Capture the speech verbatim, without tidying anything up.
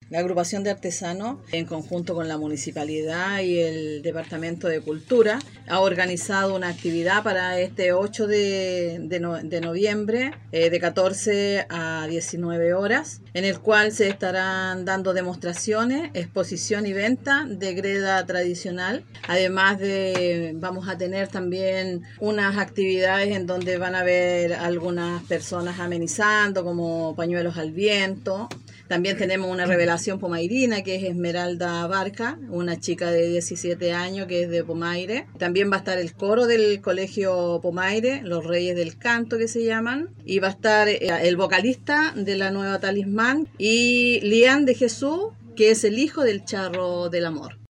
La agrupación de artesanos, en conjunto con la municipalidad y el Departamento de Cultura, ha organizado una actividad para este ocho de, de, no, de noviembre, eh, de catorce a diecinueve horas, en el cual se estarán dando demostraciones, exposición y venta de greda tradicional. Además de, vamos a tener también unas actividades en donde van a haber algunas personas amenizando, como pañuelos al viento. También tenemos una revelación pomairina, que es Esmeralda Barca, una chica de diecisiete años que es de Pomaire. También va a estar el coro del Colegio Pomaire, los Reyes del Canto que se llaman. Y va a estar el vocalista de la Nueva Talismán y Lian de Jesús, que es el hijo del Charro del Amor.